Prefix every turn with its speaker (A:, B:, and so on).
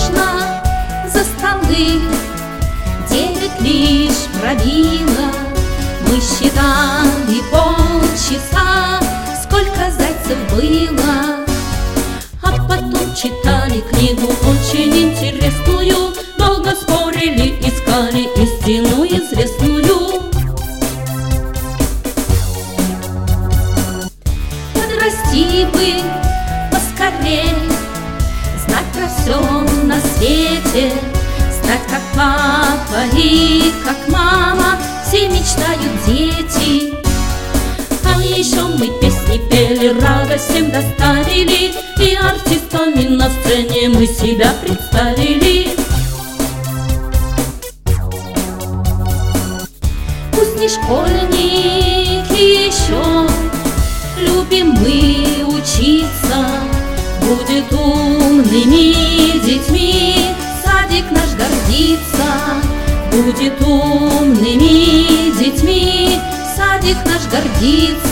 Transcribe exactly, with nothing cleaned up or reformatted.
A: можно за столы. Девять лишь пробило, мы считали полчаса, сколько зайцев было. А потом читали книгу очень интересную, долго спорили, искали истину известную. Подрасти бы поскорей, знать про все на свете, стать как папа и как мама, все мечтают дети. А еще мы песни пели, радость всем доставили, и артистами на сцене мы себя представили. Пусть не школьник еще, любим мы учиться, будет умными детьми, садик наш гордится. Будет умными детьми, садик наш гордится.